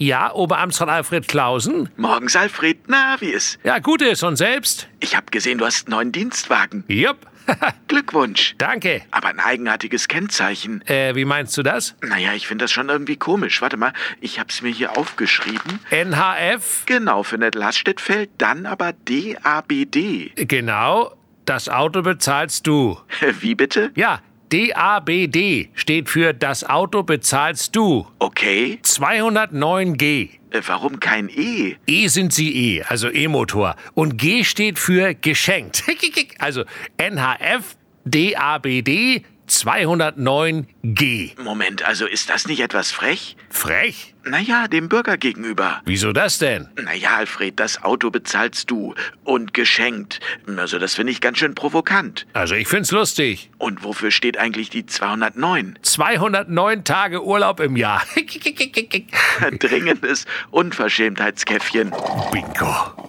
Ja, Oberamtsrat Alfred Clausen? Morgens, Alfred. Na, wie ist? Ja, gut ist. Und selbst? Ich habe gesehen, du hast einen neuen Dienstwagen. Jupp. Glückwunsch. Danke. Aber ein eigenartiges Kennzeichen. Wie meinst du das? Naja, ich finde das schon irgendwie komisch. Warte mal, ich hab's mir hier aufgeschrieben. NHF? Genau, für Nettelhaststedt-Feld, dann aber DABD. Genau. Das Auto bezahlst du. Wie bitte? Ja, DABD steht für das Auto bezahlst du. Okay. 209G. Warum kein E? E sind sie E, also E-Motor. Und G steht für geschenkt. Also NHF DABD 209G. Moment, also ist das nicht etwas frech? Frech? Naja, dem Bürger gegenüber. Wieso das denn? Naja, Alfred, das Auto bezahlst du. Und geschenkt. Also das finde ich ganz schön provokant. Also ich find's lustig. Und wofür steht eigentlich die 209? 209 Tage Urlaub im Jahr. Dringendes Unverschämtheitskäffchen. Bingo.